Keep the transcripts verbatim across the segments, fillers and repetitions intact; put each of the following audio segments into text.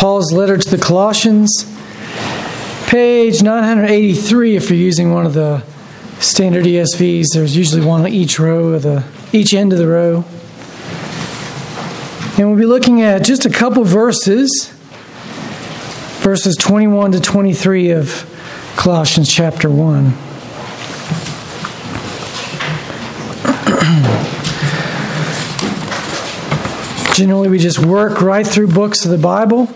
Paul's letter to the Colossians, page nine eighty-three if you're using one of the standard E S Vs. There's usually one on each row of the each end of the row. And we'll be looking at just a couple verses, verses twenty-one to twenty-three of Colossians chapter one. Generally, we just work right through books of the Bible.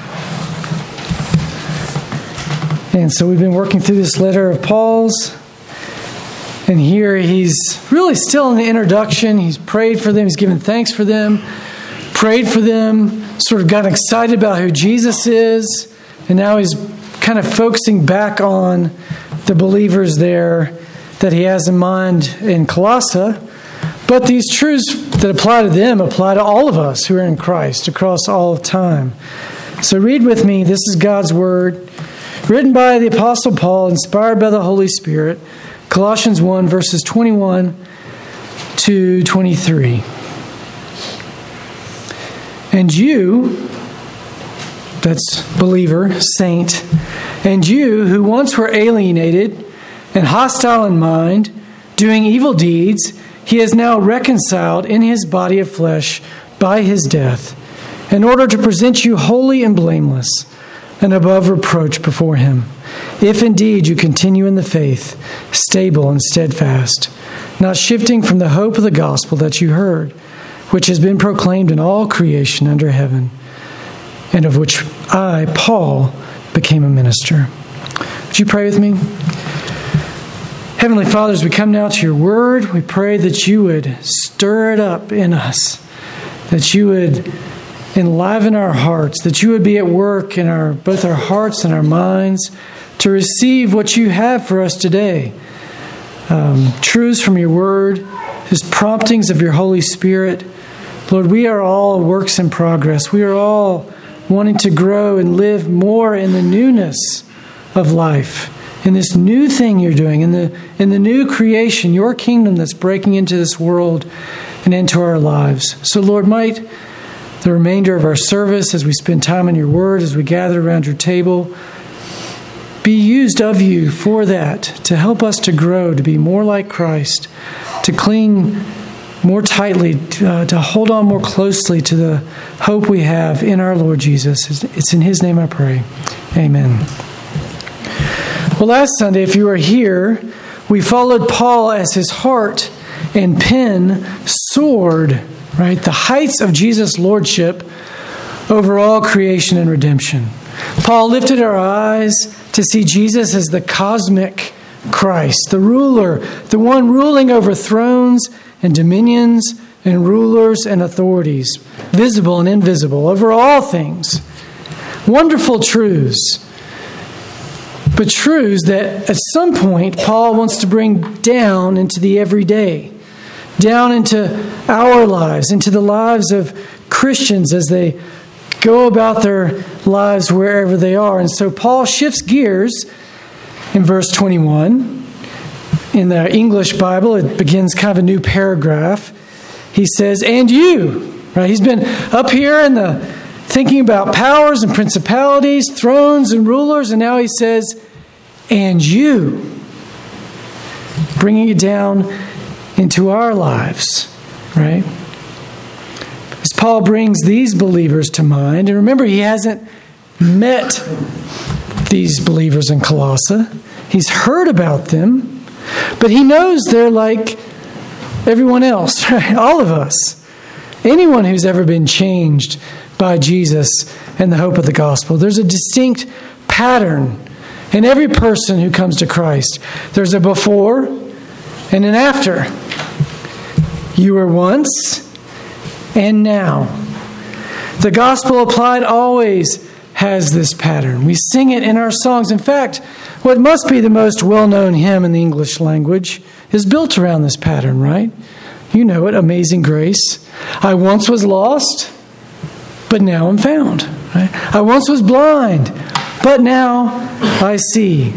And so we've been working through this letter of Paul's. And here he's really still in the introduction. He's prayed for them. He's given thanks for them. Prayed for them. Sort of got excited about who Jesus is. And now he's kind of focusing back on the believers there that he has in mind in Colossae. But these truths that apply to them apply to all of us who are in Christ across all of time. So read with me. This is God's Word, written by the Apostle Paul, inspired by the Holy Spirit. Colossians one, verses twenty-one to twenty-three. And you, that's believer, saint, and you who once were alienated and hostile in mind, doing evil deeds, he is now reconciled in his body of flesh by his death, in order to present you holy and blameless and above reproach before him, if indeed you continue in the faith, stable and steadfast, not shifting from the hope of the gospel that you heard, which has been proclaimed in all creation under heaven, and of which I, Paul, became a minister. Would you pray with me? Heavenly Father, as we come now to your word, we pray that you would stir it up in us, that you would enliven our hearts, that you would be at work in our both our hearts and our minds to receive what you have for us today. Um, truths from your word, his promptings of your Holy Spirit. Lord, we are all works in progress. We are all wanting to grow and live more in the newness of life, in this new thing you're doing, in the in the new creation, your kingdom that's breaking into this world and into our lives. So, Lord, might the remainder of our service, as we spend time in your word, as we gather around your table, be used of you for that, to help us to grow, to be more like Christ, to cling more tightly, to, uh, to hold on more closely to the hope we have in our Lord Jesus. It's in his name I pray. Amen. Well, last Sunday, if you were here, we followed Paul as his heart and pen soared, right? The heights of Jesus' lordship over all creation and redemption. Paul lifted our eyes to see Jesus as the cosmic Christ, the ruler, the one ruling over thrones and dominions and rulers and authorities, visible and invisible, over all things. Wonderful truths. But truths that at some point Paul wants to bring down into the everyday, down into our lives, into the lives of Christians as they go about their lives wherever they are. And so Paul shifts gears in verse twenty-one. In the English Bible, it begins kind of a new paragraph. He says, and you, right? He's been up here in the thinking about powers and principalities, thrones and rulers, and now he says, and you, bringing it down into our lives, right? As Paul brings these believers to mind, and remember, he hasn't met these believers in Colossae. He's heard about them, but he knows they're like everyone else, right? All of us. Anyone who's ever been changed by Jesus and the hope of the gospel. There's a distinct pattern in every person who comes to Christ. There's a before and an after. You were once and now. The gospel applied always has this pattern. We sing it in our songs. In fact, what must be the most well-known hymn in the English language is built around this pattern, right? You know it, Amazing Grace. I once was lost, but now I'm found. Right? I once was blind, but now I see.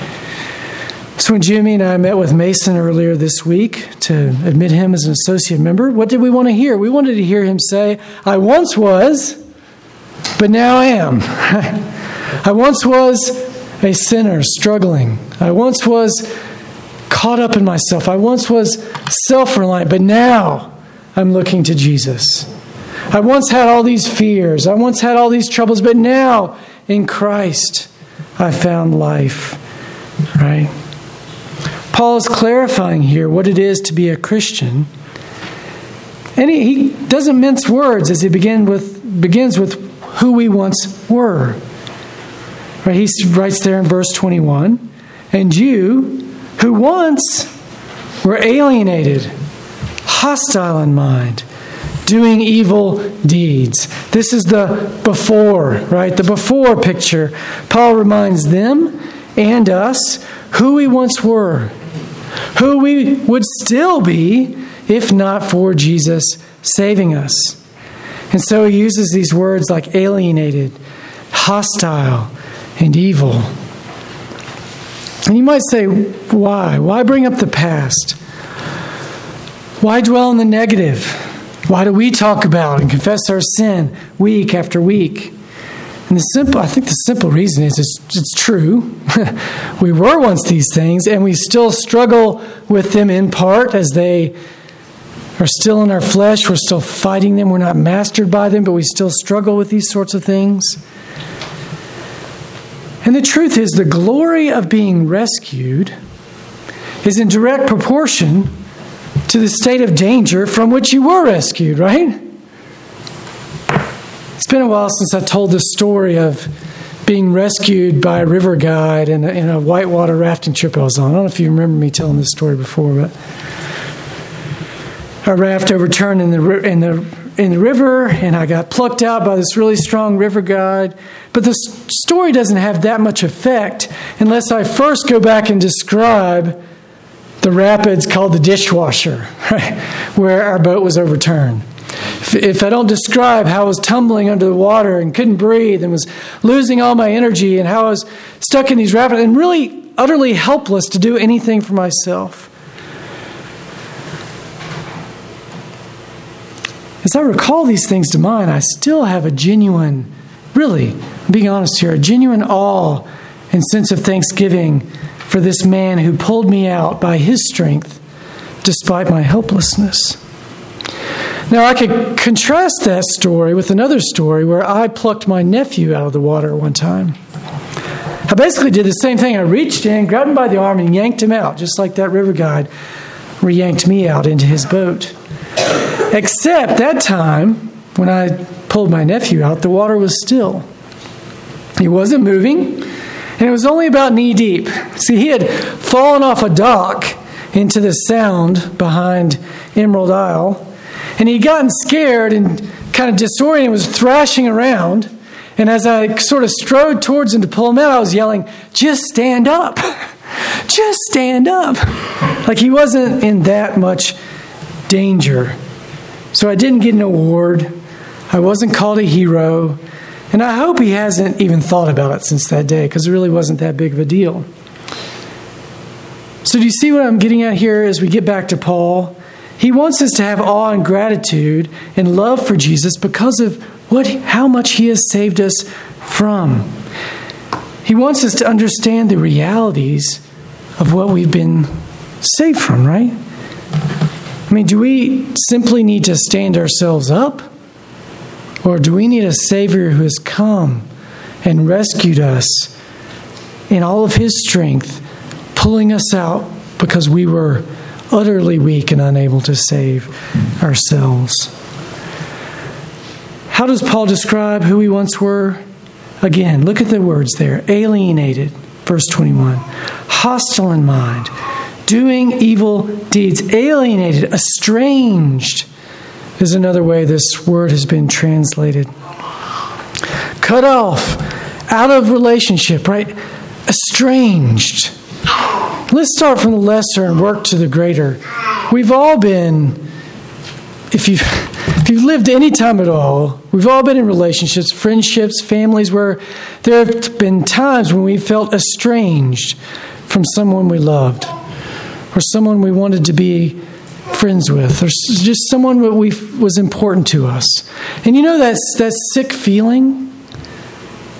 So when Jimmy and I met with Mason earlier this week to admit him as an associate member, what did we want to hear? We wanted to hear him say, I once was, but now I am. I once was a sinner struggling. I once was caught up in myself. I once was self-reliant, but now I'm looking to Jesus. I once had all these fears. I once had all these troubles, but now in Christ I found life. Right? Paul is clarifying here what it is to be a Christian. And he, he doesn't mince words as he begin with, begins with who we once were. Right? He writes there in verse twenty-one, and you who once were alienated, hostile in mind, doing evil deeds. This is the before, right? The before picture. Paul reminds them and us who we once were, who we would still be if not for Jesus saving us. And so he uses these words like alienated, hostile, and evil. And you might say, why? Why bring up the past? Why dwell on the negative? Why do we talk about and confess our sin week after week? And the simple, I think the simple reason is it's, it's true. We were once these things, and we still struggle with them in part as they are still in our flesh. We're still fighting them. We're not mastered by them, but we still struggle with these sorts of things. And the truth is, the glory of being rescued is in direct proportion to the state of danger from which you were rescued, right? It's been a while since I told the story of being rescued by a river guide in a, in a whitewater rafting trip I was on. I don't know if you remember me telling this story before, but our raft overturned in the in the in the river, and I got plucked out by this really strong river guide. But the story doesn't have that much effect unless I first go back and describe the rapids called the Dishwasher, right, where our boat was overturned. If, if I don't describe how I was tumbling under the water and couldn't breathe and was losing all my energy and how I was stuck in these rapids and really utterly helpless to do anything for myself. As I recall these things to mind, I still have a genuine, really, I'm being honest here, a genuine awe and sense of thanksgiving for this man who pulled me out by his strength despite my helplessness. Now, I could contrast that story with another story where I plucked my nephew out of the water one time. I basically did the same thing. I reached in, grabbed him by the arm, and yanked him out, just like that river guide re-yanked me out into his boat. Except that time, when I pulled my nephew out, the water was still. He wasn't moving, and it was only about knee deep. See, he had fallen off a dock into the sound behind Emerald Isle, and he'd gotten scared and kind of disoriented, was thrashing around. And as I sort of strode towards him to pull him out, I was yelling, "Just stand up! Just stand up!" Like he wasn't in that much danger. So I didn't get an award. I wasn't called a hero. And I hope he hasn't even thought about it since that day, because it really wasn't that big of a deal. So do you see what I'm getting at here as we get back to Paul? He wants us to have awe and gratitude and love for Jesus because of what, how much he has saved us from. He wants us to understand the realities of what we've been saved from, right? I mean, do we simply need to stand ourselves up? Or do we need a Savior who has come and rescued us in all of his strength, pulling us out because we were utterly weak and unable to save ourselves? How does Paul describe who we once were? Again, look at the words there. Alienated, verse twenty-one. Hostile in mind, doing evil deeds. Alienated, estranged is another way this word has been translated. Cut off, out of relationship, right? Estranged. Let's start from the lesser and work to the greater. We've all been, if you've, if you've lived any time at all, we've all been in relationships, friendships, families where there have been times when we felt estranged from someone we loved or someone we wanted to be friends with, or just someone that we was important to us. And you know that that sick feeling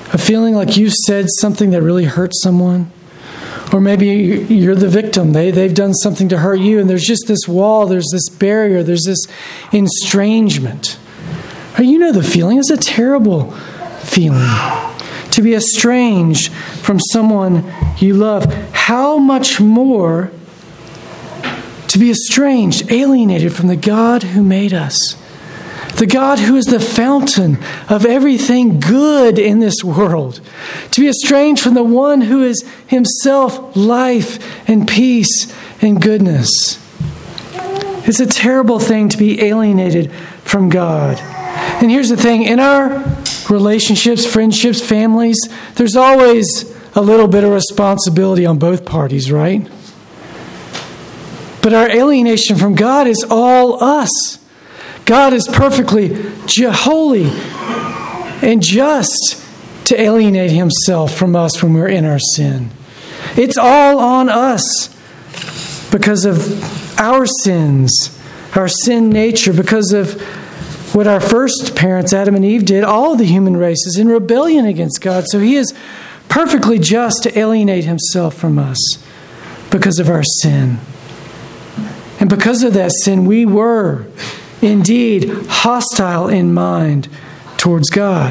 of feeling like you said something that really hurt someone. Or maybe you're the victim. They, they've done something to hurt you, and there's just this wall, there's this barrier, there's this estrangement. You know the feeling. It's a terrible feeling to be estranged from someone you love. How much more to be estranged, alienated from the God who made us, the God who is the fountain of everything good in this world, to be estranged from the one who is himself life and peace and goodness. It's a terrible thing to be alienated from God. And here's the thing, in our relationships, friendships, families, there's always a little bit of responsibility on both parties, right? But our alienation from God is all us. God is perfectly holy and just to alienate himself from us when we're in our sin. It's all on us because of our sins, our sin nature, because of what our first parents, Adam and Eve, did. All of the human race is in rebellion against God. So he is perfectly just to alienate himself from us because of our sin. And because of that sin, we were indeed hostile in mind towards God.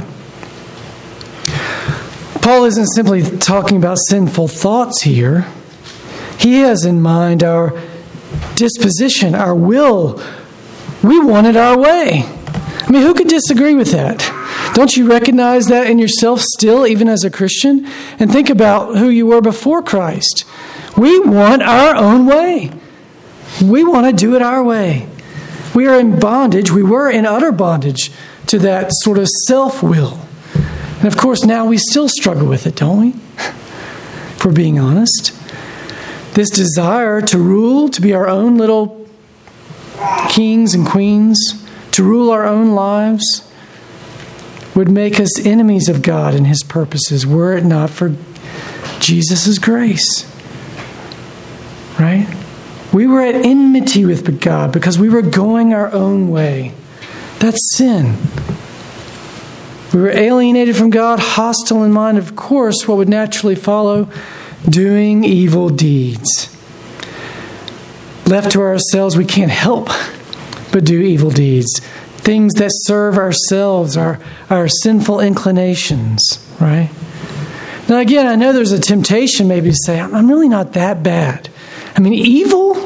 Paul isn't simply talking about sinful thoughts here. He has in mind our disposition, our will. We want it our way. I mean, who could disagree with that? Don't you recognize that in yourself still, even as a Christian? And think about who you were before Christ. We want our own way. We want to do it our way. We are in bondage. We were in utter bondage to that sort of self-will. And of course, now we still struggle with it, don't we? If we're being honest. This desire to rule, to be our own little kings and queens, to rule our own lives, would make us enemies of God and his purposes, were it not for Jesus' grace. Right? We were at enmity with God because we were going our own way. That's sin. We were alienated from God, hostile in mind. Of course, what would naturally follow? Doing evil deeds. Left to ourselves, we can't help but do evil deeds. Things that serve ourselves, our, our sinful inclinations, right? Now again, I know there's a temptation maybe to say, I'm really not that bad. I mean, evil?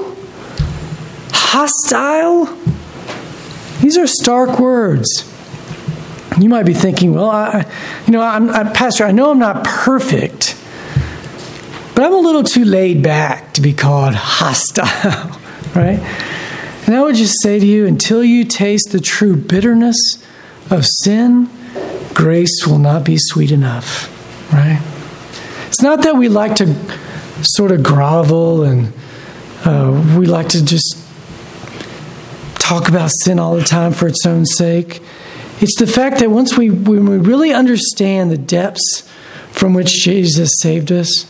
Hostile? These are stark words. You might be thinking, well, I, you know, I'm, I, Pastor, I know I'm not perfect, but I'm a little too laid back to be called hostile, right? And I would just say to you, until you taste the true bitterness of sin, grace will not be sweet enough, right? It's not that we like to sort of grovel and uh, we like to just talk about sin all the time for its own sake. It's the fact that once we, when we really understand the depths from which Jesus saved us,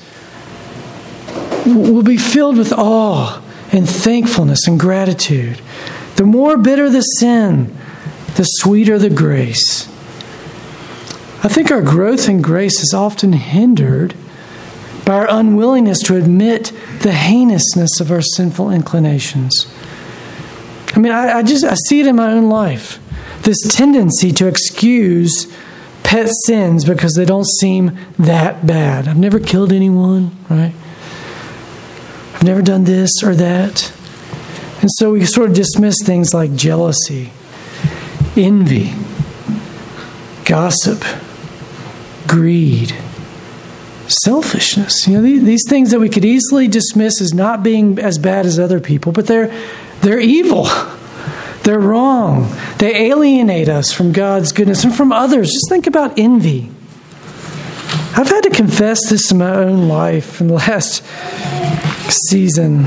we'll be filled with awe and thankfulness and gratitude. The more bitter the sin, the sweeter the grace. I think our growth in grace is often hindered by our unwillingness to admit the heinousness of our sinful inclinations. I mean, I, I just I see it in my own life. This tendency to excuse pet sins because they don't seem that bad. I've never killed anyone, right? I've never done this or that. And so we sort of dismiss things like jealousy, envy, gossip, greed, selfishness. You know, these, these things that we could easily dismiss as not being as bad as other people, but they're they're evil. They're wrong. They alienate us from God's goodness and from others. Just think about envy. I've had to confess this in my own life in the last season.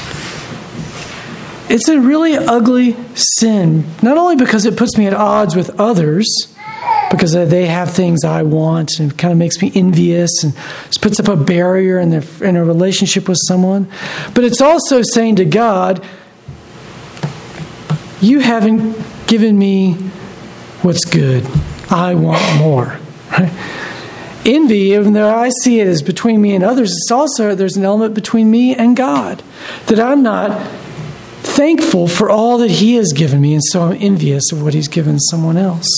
It's a really ugly sin, not only because it puts me at odds with others, because they have things I want, and it kind of makes me envious and puts up a barrier in, their, in a relationship with someone, but it's also saying to God, you haven't given me what's good. I want more. Right? envy, even though I see it as between me and others, it's also, there's an element between me and God, that I'm not thankful for all that He has given me, and so I'm envious of what He's given someone else.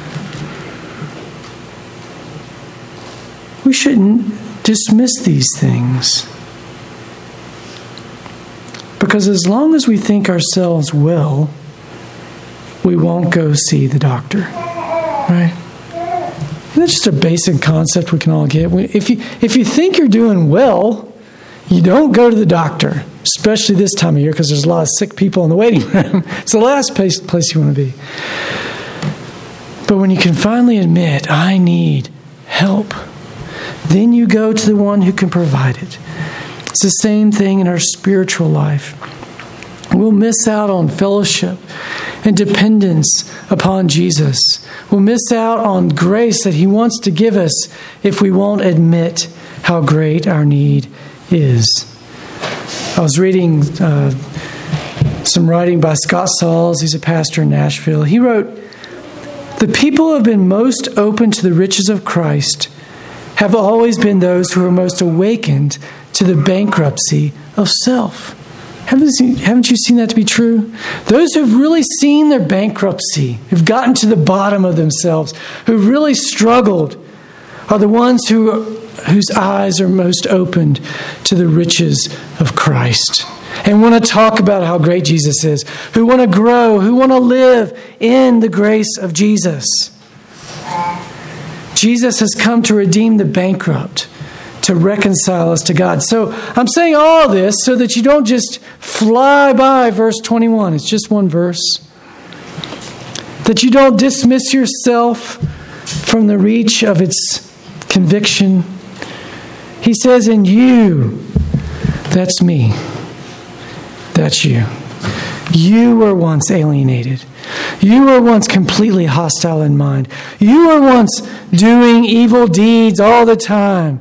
We shouldn't dismiss these things, because as long as we think ourselves well, we won't go see the doctor, right? And that's just a basic concept we can all get. If you if you think you're doing well, you don't go to the doctor, especially this time of year, because there's a lot of sick people in the waiting room. It's the last place, place you want to be. But when you can finally admit, I need help, then you go to the one who can provide it. It's the same thing in our spiritual life. We'll miss out on fellowship and dependence upon Jesus. We'll miss out on grace that He wants to give us if we won't admit how great our need is. I was reading uh, some writing by Scott Sauls. He's a pastor in Nashville. He wrote, "The people who have been most open to the riches of Christ have always been those who are most awakened to the bankruptcy of self." Haven't you, haven't you seen that to be true? Those who've really seen their bankruptcy, who've gotten to the bottom of themselves, who've really struggled, are the ones who whose eyes are most opened to the riches of Christ and want to talk about how great Jesus is, who want to grow, who want to live in the grace of Jesus. Jesus has come to redeem the bankrupt, to reconcile us to God. So I'm saying all this so that you don't just fly by verse twenty-one. It's just one verse. That you don't dismiss yourself from the reach of its conviction. He says, in you, that's me. That's you. You were once alienated. You were once completely hostile in mind. You were once doing evil deeds all the time.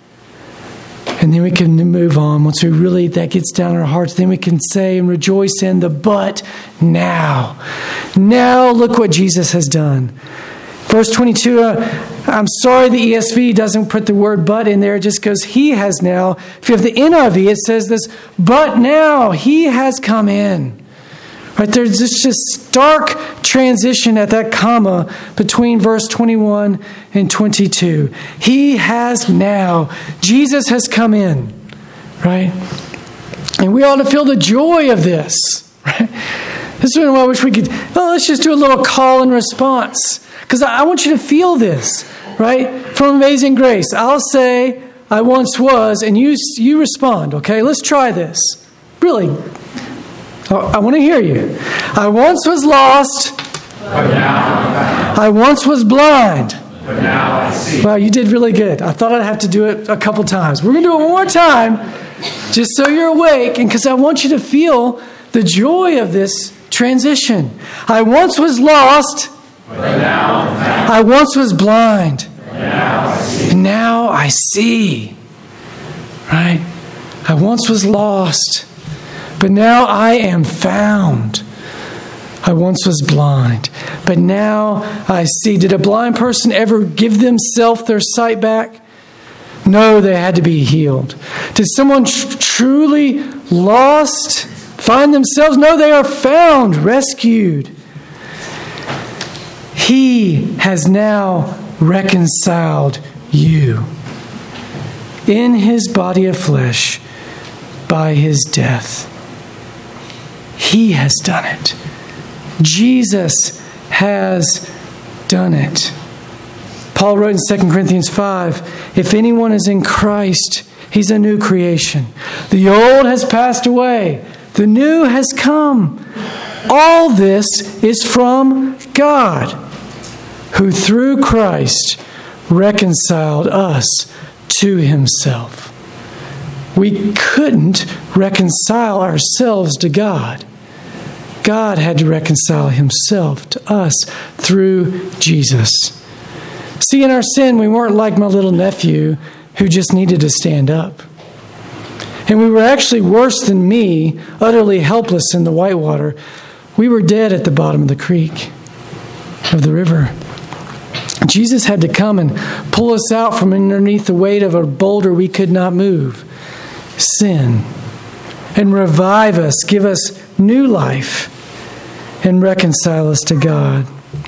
And then we can move on. Once we really, that gets down in our hearts, then we can say and rejoice in the but now. Now look what Jesus has done. Verse twenty-two, uh, I'm sorry the E S V doesn't put the word but in there. It just goes, He has now. If you have the N I V, it says this, but now He has come in. Right, there's this just stark transition at that comma between verse twenty-one and twenty-two. He has now. Jesus has come in. Right? And we ought to feel the joy of this. Right? This is when I wish we could, well, let's just do a little call and response. Because I want you to feel this. Right? From Amazing Grace. I'll say, I once was, and you you respond. Okay? Let's try this. Really. I want to hear you. I once was lost. But now I once was blind. But now I see. Wow, you did really good. I thought I'd have to do it a couple times. We're going to do it one more time, just so you're awake, and because I want you to feel the joy of this transition. I once was lost. But now I once was blind. But now I see. Now I see. Right? I once was lost. But now I am found. I once was blind, but now I see. Did a blind person ever give themselves their sight back? No, they had to be healed. Did someone tr- truly lost find themselves? No, they are found, rescued. He has now reconciled you in His body of flesh by His death. He has done it. Jesus has done it. Paul wrote in Second Corinthians five, if anyone is in Christ, he's a new creation. The old has passed away. The new has come. All this is from God, who through Christ reconciled us to Himself. We couldn't reconcile ourselves to God. God had to reconcile Himself to us through Jesus. See, in our sin, we weren't like my little nephew who just needed to stand up. And we were actually worse than me, utterly helpless in the whitewater. We were dead at the bottom of the creek, of the river. Jesus had to come and pull us out from underneath the weight of a boulder we could not move, sin, and revive us, give us new life, and reconcile us to God.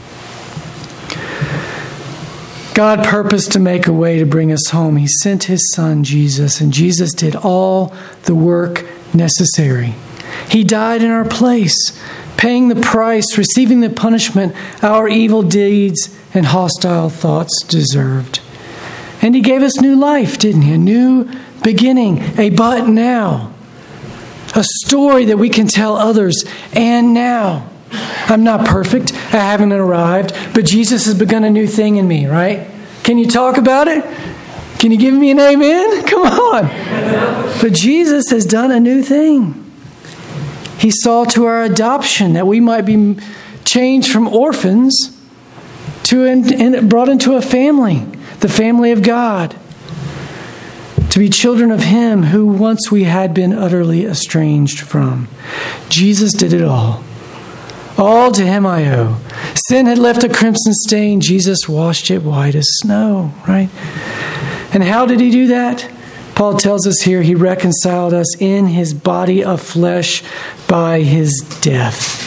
God purposed to make a way to bring us home. He sent His Son, Jesus, and Jesus did all the work necessary. He died in our place, paying the price, receiving the punishment our evil deeds and hostile thoughts deserved. And He gave us new life, didn't He? A new beginning, a but now. A story that we can tell others, and now. I'm not perfect. I haven't arrived, but Jesus has begun a new thing in me, right? Can you talk about it? Can you give me an amen? Come on. But Jesus has done a new thing. He saw to our adoption that we might be changed from orphans to and brought into a family, the family of God, to be children of Him who once we had been utterly estranged from. Jesus did it all. All to Him I owe. Sin had left a crimson stain. Jesus washed it white as snow, right? And how did He do that? Paul tells us here He reconciled us in His body of flesh by His death.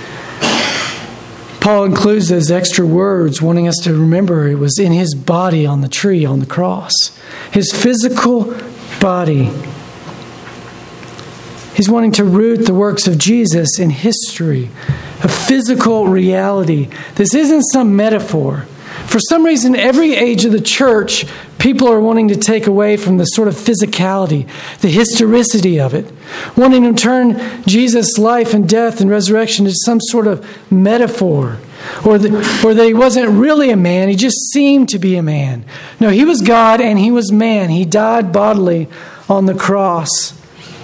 Paul includes those extra words, wanting us to remember it was in His body on the tree, on the cross. His physical body. He's wanting to root the works of Jesus in history, a physical reality. This isn't some metaphor. For some reason, every age of the church, people are wanting to take away from the sort of physicality, the historicity of it, wanting to turn Jesus' life and death and resurrection into some sort of metaphor, or, the, or that He wasn't really a man, He just seemed to be a man. No, He was God and He was man. He died bodily on the cross.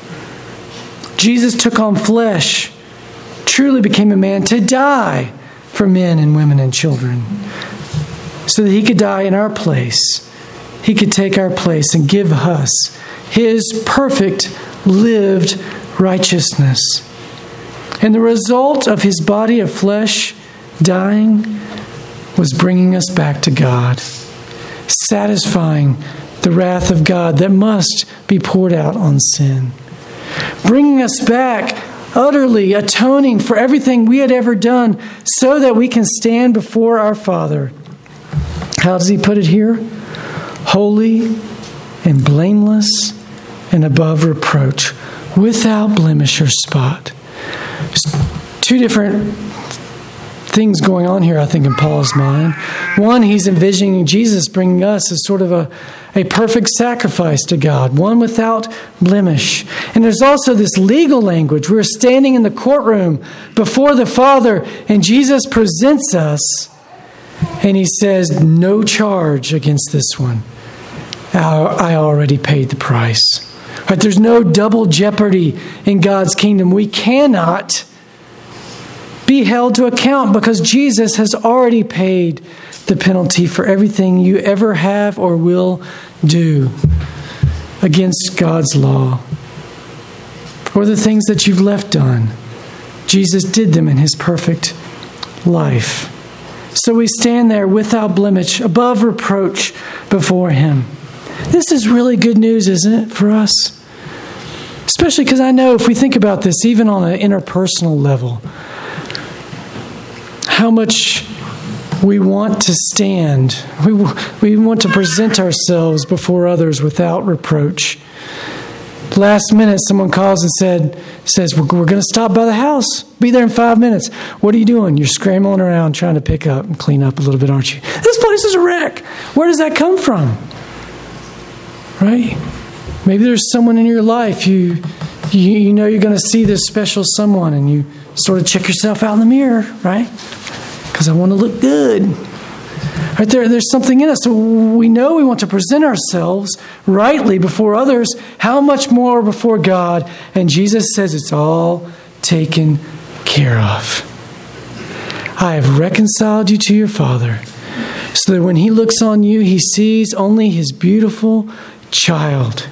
Jesus took on flesh, truly became a man to die for men and women and children, so that He could die in our place. He could take our place and give us His perfect lived righteousness. And the result of His body of flesh dying was bringing us back to God, satisfying the wrath of God that must be poured out on sin, bringing us back, utterly atoning for everything we had ever done so that we can stand before our Father. How does He put it here? Holy and blameless and above reproach, without blemish or spot. There's two different things going on here, I think, in Paul's mind. One, he's envisioning Jesus bringing us as sort of a, a perfect sacrifice to God, one without blemish. And there's also this legal language. We're standing in the courtroom before the Father, and Jesus presents us, and He says, no charge against this one. I already paid the price. Right? There's no double jeopardy in God's kingdom. We cannot be held to account because Jesus has already paid the penalty for everything you ever have or will do against God's law, or the things that you've left done. Jesus did them in His perfect life. So we stand there without blemish, above reproach before Him. This is really good news, isn't it, for us? Especially because I know if we think about this, even on an interpersonal level, how much we want to stand. We, we want to present ourselves before others without reproach. Last minute, someone calls and said, says, we're, we're going to stop by the house. Be there in five minutes. What are you doing? You're scrambling around trying to pick up and clean up a little bit, aren't you? This place is a wreck. Where does that come from? Right? Maybe there's someone in your life, you, you, you know you're going to see this special someone, and you sort of check yourself out in the mirror, right? Because I want to look good. Right there, there's something in us. So we know we want to present ourselves rightly before others. How much more before God? And Jesus says it's all taken care of. I have reconciled you to your Father, so that when He looks on you, He sees only His beautiful child,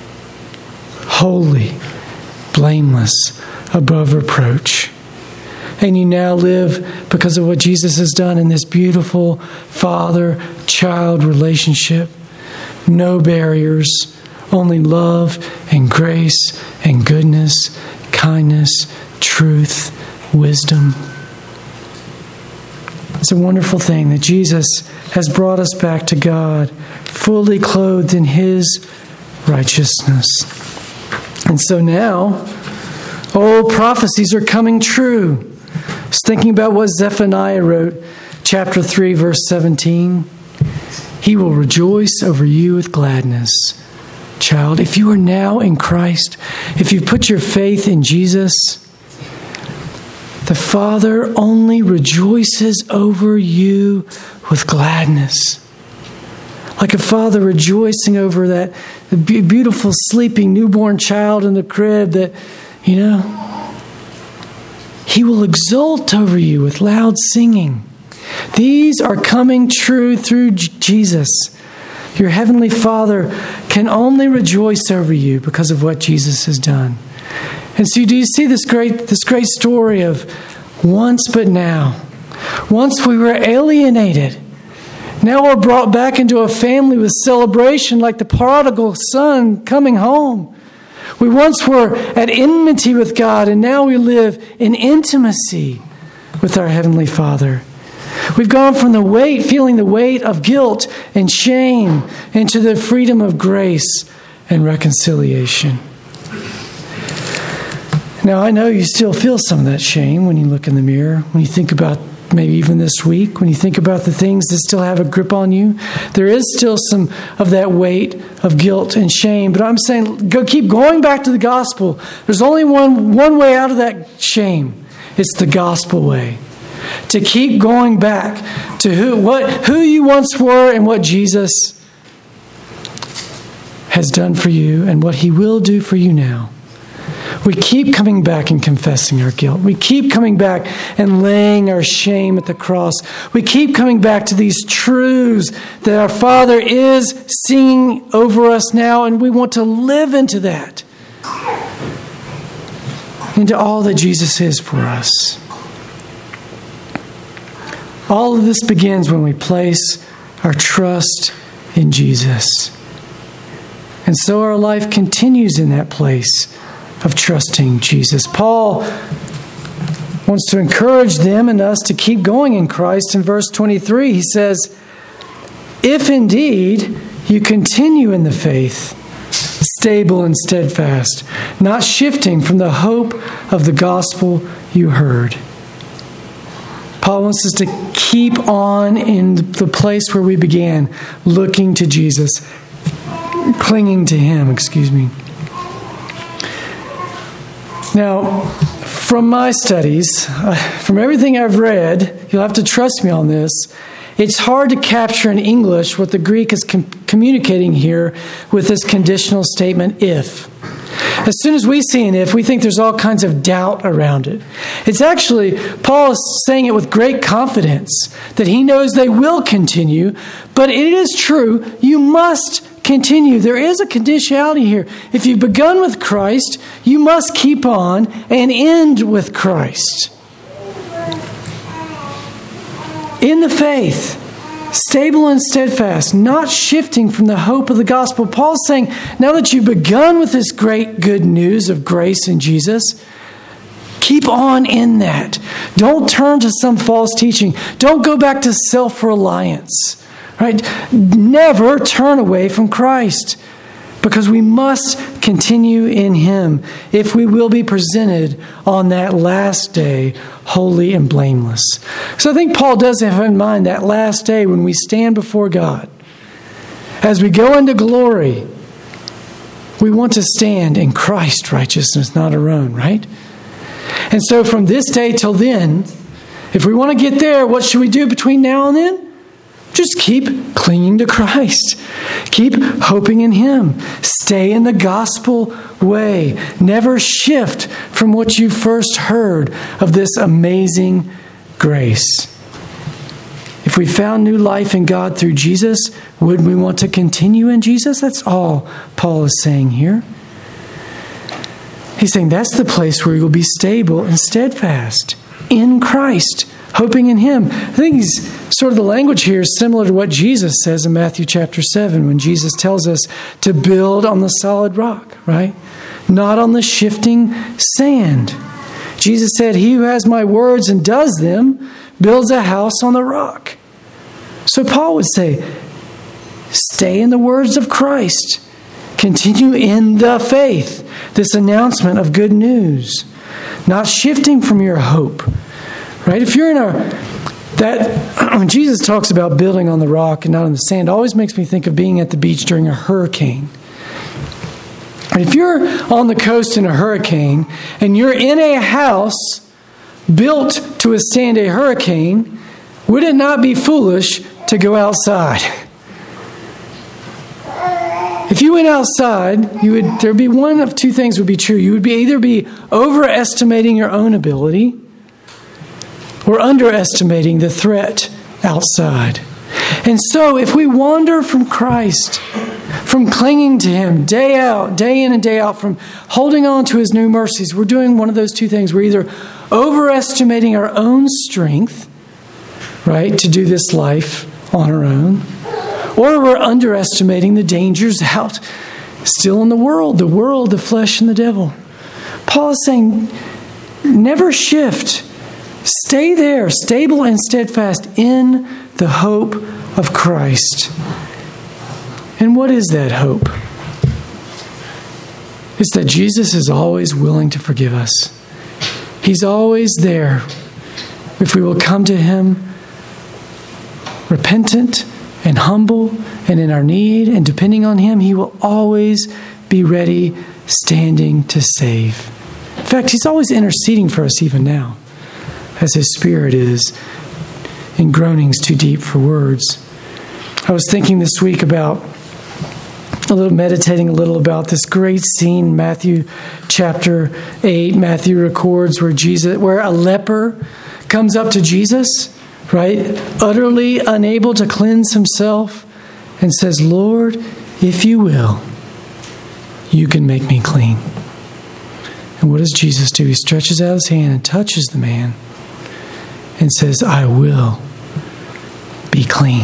holy, blameless, above reproach. and you now live because of what Jesus has done in this beautiful father-child relationship. No barriers, only love and grace and goodness, kindness, truth, wisdom. It's a wonderful thing that Jesus has brought us back to God, fully clothed in His righteousness. And so now, old prophecies are coming true. I was thinking about what Zephaniah wrote, chapter three, verse seventeen. He will rejoice over you with gladness. Child, if you are now in Christ, if you put your faith in Jesus, the Father only rejoices over you with gladness. Like a father rejoicing over that beautiful sleeping newborn child in the crib that, you know, He will exult over you with loud singing. These are coming true through Jesus. Your Heavenly Father can only rejoice over you because of what Jesus has done. And so do you see this great, this great story of once but now? Once we were alienated. Now we're brought back into a family with celebration like the prodigal son coming home. We once were at enmity with God, and now we live in intimacy with our Heavenly Father. We've gone from the weight, feeling the weight of guilt and shame, into the freedom of grace and reconciliation. Now, I know you still feel some of that shame when you look in the mirror, when you think about maybe even this week, when you think about the things that still have a grip on you. There is still some of that weight of guilt and shame. But I'm saying, go keep going back to the gospel. There's only one, one way out of that shame. It's the gospel way. To keep going back to who, what, who you once were and what Jesus has done for you and what He will do for you now. We keep coming back and confessing our guilt. We keep coming back and laying our shame at the cross. We keep coming back to these truths that our Father is singing over us now, and we want to live into that, into all that Jesus is for us. All of this begins when we place our trust in Jesus. And so our life continues in that place of trusting Jesus. Paul wants to encourage them and us to keep going in Christ. In verse twenty-three, he says, "If indeed you continue in the faith, stable and steadfast, not shifting from the hope of the gospel you heard." Paul wants us to keep on in the place where we began, looking to Jesus, clinging to Him, excuse me. Now, from my studies, uh, from everything I've read, you'll have to trust me on this, it's hard to capture in English what the Greek is com- communicating here with this conditional statement, if. As soon as we see an if, we think there's all kinds of doubt around it. It's actually, Paul is saying it with great confidence, that he knows they will continue, but it is true, you must continue. There is a conditionality here. If you've begun with Christ, you must keep on and end with Christ. In the faith, stable and steadfast, not shifting from the hope of the gospel. Paul's saying, now that you've begun with this great good news of grace in Jesus, keep on in that. Don't turn to some false teaching. Don't go back to self-reliance. Right? Never turn away from Christ, because we must continue in Him if we will be presented on that last day holy and blameless. So I think Paul does have in mind that last day when we stand before God. As we go into glory, we want to stand in Christ's righteousness, not our own, right? And so from this day till then, if we want to get there, what should we do between now and then? Just keep clinging to Christ. Keep hoping in Him. Stay in the gospel way. Never shift from what you first heard of this amazing grace. If we found new life in God through Jesus, would we want to continue in Jesus? That's all Paul is saying here. He's saying that's the place where you'll be stable and steadfast. in Christ, hoping in Him. I think he's sort of the language here is similar to what Jesus says in Matthew chapter seven, when Jesus tells us to build on the solid rock, right? Not on the shifting sand. Jesus said, "He who has my words and does them builds a house on the rock." So Paul would say, stay in the words of Christ. Continue in the faith, this announcement of good news, not shifting from your hope. Right? If you're in a, that, when Jesus talks about building on the rock and not on the sand, it always makes me think of being at the beach during a hurricane. If you're on the coast in a hurricane and you're in a house built to withstand a hurricane, would it not be foolish to go outside? If you went outside, you would there'd be one of two things would be true. You would be either be overestimating your own ability or underestimating the threat outside. And so if we wander from Christ, from clinging to Him day out, day in and day out, from holding on to His new mercies, we're doing one of those two things. We're either overestimating our own strength, right, to do this life on our own, or we're underestimating the dangers out still in the world, the world, the flesh, and the devil. Paul is saying, never shift. Stay there, stable and steadfast in the hope of Christ. And what is that hope? It's that Jesus is always willing to forgive us. He's always there if we will come to Him repentant and humble and in our need and depending on Him. He will always be ready, standing to save. In fact, He's always interceding for us even now, as His Spirit is in groanings too deep for words. I was thinking this week about a little, meditating a little about this great scene, Matthew chapter eight. Matthew records where Jesus, where a leper comes up to Jesus, right, utterly unable to cleanse himself, and says, "Lord, if you will, you can make me clean." And what does Jesus do? He stretches out His hand and touches the man and says, "I will be clean."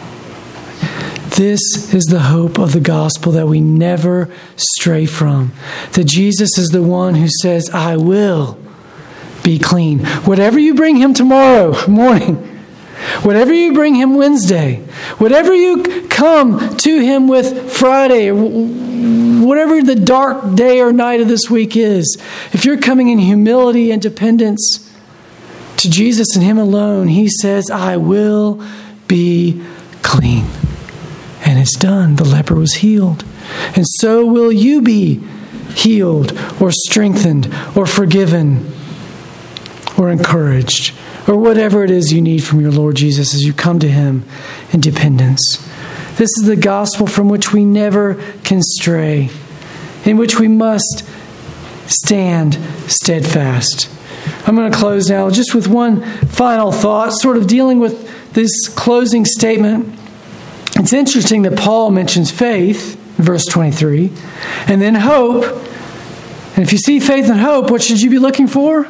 This is the hope of the gospel that we never stray from. That Jesus is the one who says, "I will be clean." Whatever you bring Him tomorrow morning, whatever you bring Him Wednesday, whatever you come to Him with Friday, whatever the dark day or night of this week is, if you're coming in humility and dependence to Jesus and Him alone, He says, "I will be clean." And it's done. The leper was healed. And so will you be healed or strengthened or forgiven or encouraged or whatever it is you need from your Lord Jesus as you come to Him in dependence. This is the gospel from which we never can stray, in which we must stand steadfast. I'm going to close now just with one final thought, sort of dealing with this closing statement. It's interesting that Paul mentions faith, verse twenty-three, and then hope. And if you see faith and hope, what should you be looking for?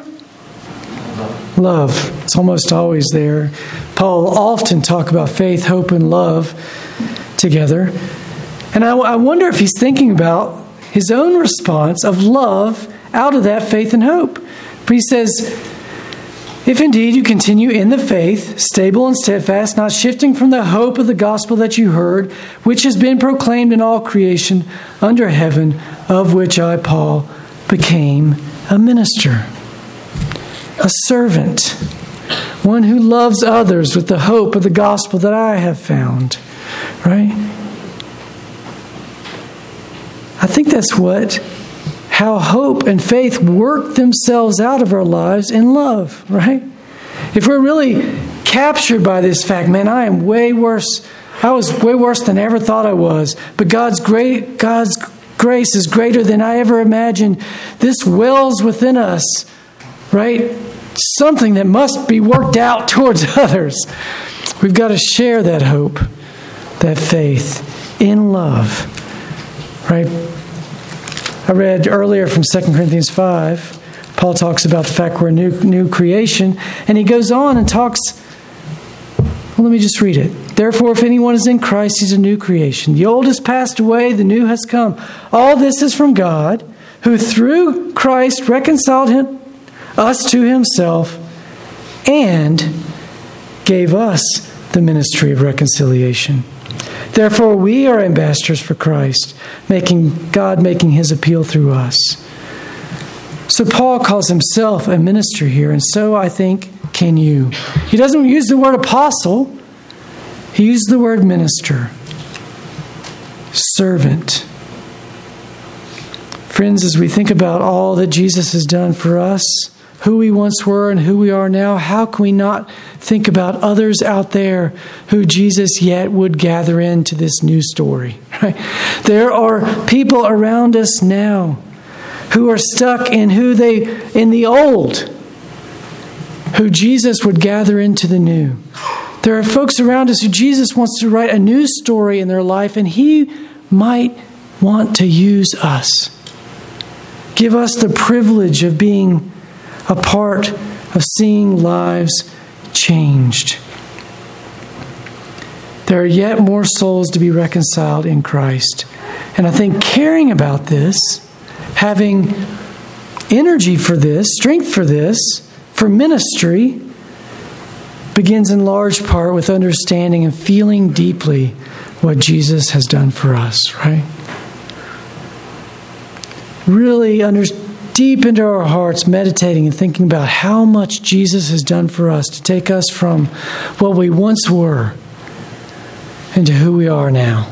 Love. It's almost always there. Paul will often talk about faith, hope, and love together. And I, I wonder if he's thinking about his own response of love out of that faith and hope. But he says, "If indeed you continue in the faith, stable and steadfast, not shifting from the hope of the gospel that you heard, which has been proclaimed in all creation under heaven, of which I, Paul, became a minister." A servant, one who loves others with the hope of the gospel that I have found, right? I think that's what, how hope and faith work themselves out of our lives in love, right? If we're really captured by this fact, man, I am way worse. I was way worse than I ever thought I was. But God's great, God's grace is greater than I ever imagined. This wells within us, right? Something that must be worked out towards others. We've got to share that hope, that faith in love, right? I read earlier from Second Corinthians five, Paul talks about the fact we're a new, new creation. And he goes on and talks, well, let me just read it. Therefore, if anyone is in Christ, he's a new creation. The old has passed away, the new has come. All this is from God, who through Christ reconciled him, us to himself and gave us the ministry of reconciliation. Therefore, we are ambassadors for Christ, making God making his appeal through us. So Paul calls himself a minister here, and so I think can you. He doesn't use the word apostle. He used the word minister, servant. Friends, as we think about all that Jesus has done for us, who we once were and who we are now, how can we not think about others out there who Jesus yet would gather into this new story? Right? There are people around us now who are stuck in who they in the old, who Jesus would gather into the new. There are folks around us who Jesus wants to write a new story in their life, and he might want to use us. Give us the privilege of being a part of seeing lives changed. There are yet more souls to be reconciled in Christ. And I think caring about this, having energy for this, strength for this, for ministry, begins in large part with understanding and feeling deeply what Jesus has done for us, right? Really under, deep into our hearts, meditating and thinking about how much Jesus has done for us to take us from what we once were into who we are now.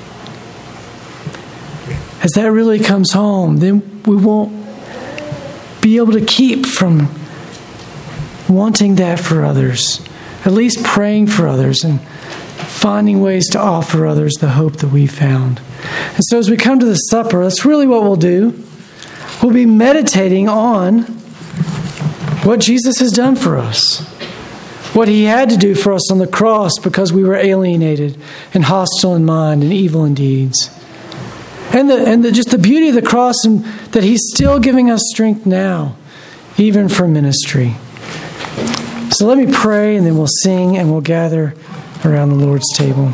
As that really comes home, then we won't be able to keep from wanting that for others, at least praying for others and finding ways to offer others the hope that we found. And so as we come to the supper, that's really what we'll do. We'll be meditating on what Jesus has done for us, what he had to do for us on the cross because we were alienated and hostile in mind and evil in deeds. And the, and the, just the beauty of the cross and that he's still giving us strength now, even for ministry. So let me pray, and then we'll sing, and we'll gather around the Lord's table.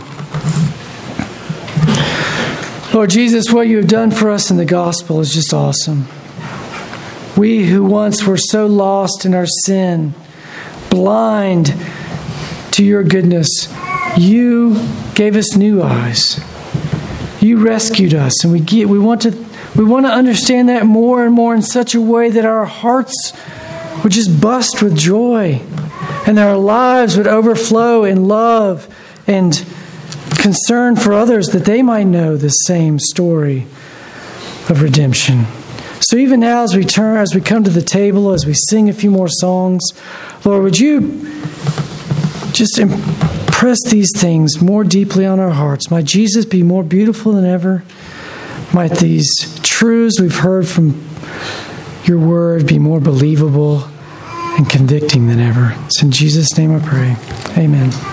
Lord Jesus, what you have done for us in the gospel is just awesome. We who once were so lost in our sin, blind to your goodness, you gave us new eyes. You rescued us, and we get, we want to we want to understand that more and more in such a way that our hearts would just bust with joy, and that our lives would overflow in love and concern for others, that they might know the same story of redemption. So even now, as we turn, as we come to the table, as we sing a few more songs, Lord, would you just impress these things more deeply on our hearts? Might Jesus be more beautiful than ever? Might these truths we've heard from your word be more believable and convicting than ever? It's in Jesus' name I pray. Amen.